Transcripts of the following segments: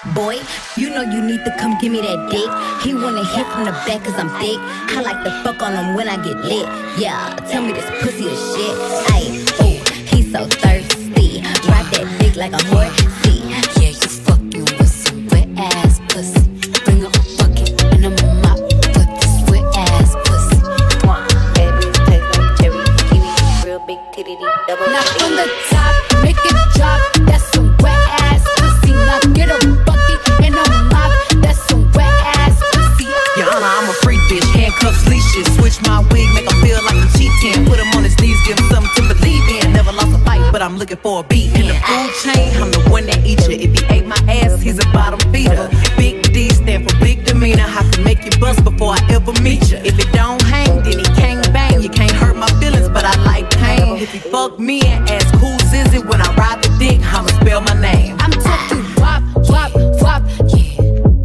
Boy, you know you need to come give me that dick. He wanna hit from the back cause I'm thick. I like to fuck on him when I get lit. Yeah, tell me this pussy is shit. Ayy, ooh, he's so thirsty. Ride that dick like a horsey. Yeah, you fucking with some wet ass pussy. Bring a bucket and I'ma mop with this wet ass pussy. Baby, taste like cherry, kiwi, real big titty, double. Now from the top, make it drop. That's some wet ass pussy. Now get a bucket and a mop. That's some wet ass pussy. Your Honor, I'm a freak bitch, handcuffs, leashes. Switch my wig, make him feel like I'm cheating. Put him on his knees, give him something to believe in. Never lost a fight, but I'm looking for a beat. In the food chain, I'm the one that eat you. If he ate my ass, he's a bottom feeder. Big D stand for big demeanor. I can make you bust before I ever meet you. If it don't hang, then he can't bang. You can't hurt my feelings, but I like pain. If he fuck me and ask who's is it when I ride the dick, I'ma spell my name. I'm talking wop, wop, wop. Yeah,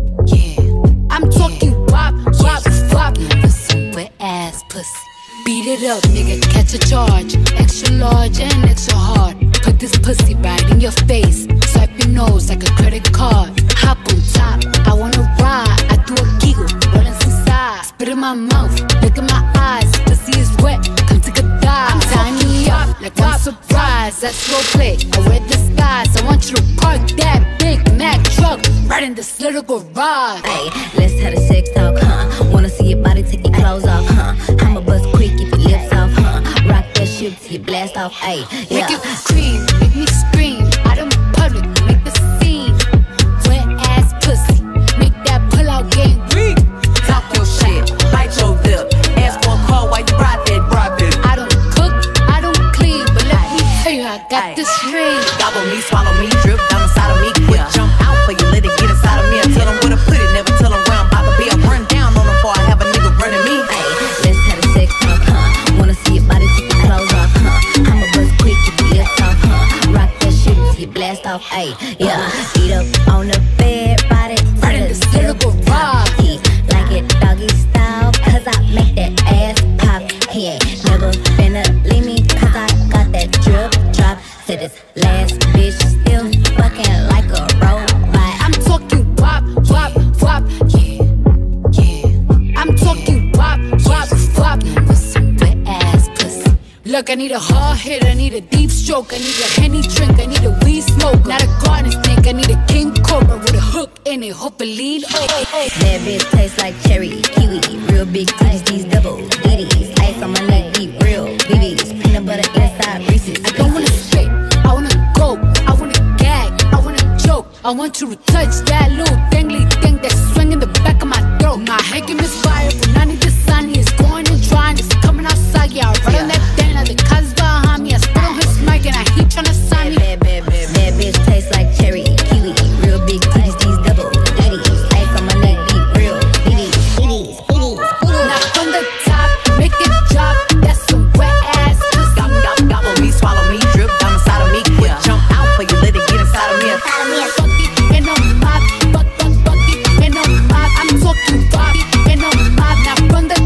yeah. I'm talking wop, wop, wop. With some wet ass pussy. Beat it up, nigga, catch a charge. Extra large and extra hard. Put this pussy right in your face. Swipe your nose like a credit card. Hop on top, I wanna ride. I do a giggle, rollin' inside. Spit in my mouth, look in my eyes. Pussy is wet, come take a dive. I'm tying me up like I'm surprised. That's role play, I wear disguise. I want you to park that Big Mac truck right in this little garage. Ayy, let's have a sex talk, huh? Wanna see your body, take your clothes off, huh? I'ma bust quick if your lips off, huh? Rock that shit till you blast off, ayy, yeah. Make it scream, make me scream. Out in public, make the scene. Wet ass pussy, make that pull out game weak. Talk your shit, bite your lip. Ask for a call while you ride that. I don't cook, I don't clean, but let me tell you, I got this ring. Gobble me, swallow me, drip down inside of me. Quick jump out for you, let it get inside of me. I tell them where to put it, never tell them where I'm about to be. I run down on them before I have a nigga running me. Ayy, let's have a sex talk, huh? Wanna see your body, take your clothes off, huh? I'ma bust quick if your lips off, huh? Rock that shit till you blast off, ayy, yeah. Beat up on the bed, body Right in this little garage. He like it doggy style, cause I make that ass pop. He ain't never finna leave me, cause I got that drip drop. Said this last bitch still fucking like a robot. I'm talking wop, wop, wop. Yeah, yeah. I'm talking wop, wop, wop. With some wet ass pussy. Look, I need a hard hit, I need a deep stroke, I need a Henny drink, I need a weed smoke, not a garden snake, I need a king cobra with a hook in it, hope it lead. That bitch tastes like cherry, kiwi, real big titties, these double ditties. Ice on my neck, deep, real BBs, peanut butter inside Reese's. I don't wanna spit, I wanna go, I wanna gag, I wanna choke. I want you to touch that little dangly thing that's swinging the back of my throat. My head can misfire, but I need the sun. It's going and drying, it's coming outside. Yeah, I run on that thing like the cuz behind me. I spit on his mic and he tryna sign me. That bitch tastes like cherry, kiwi, real big titties, these double ditties. Ice on my neck, deep, real BBs. Now from the top, make it drop. That's some wet ass pussy. Gobble me, swallow me, drip down inside of me. Quick jump out for you, let it get inside of me. Bucket and a mop, bucket and a mop. I'm talking Bobby and a mop. Now from the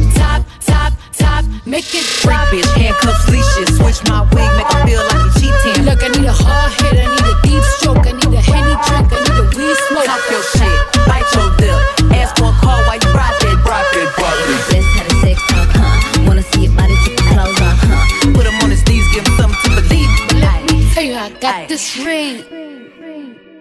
top, make it Freak drop. bitch, handcuffs, leashes. Switch my wig, make him feel like he cheating. Look, I need a hard hit, I need a deep stroke, I need a Henny drink, I need a weed smoke. Talk your shit, bite your lip. Ask for a call while you ride that. Let's have a sex talk, huh? Wanna see your body, take your clothes off, huh? Put him on his knees, give him something to believe. Let me tell you, I got this ring.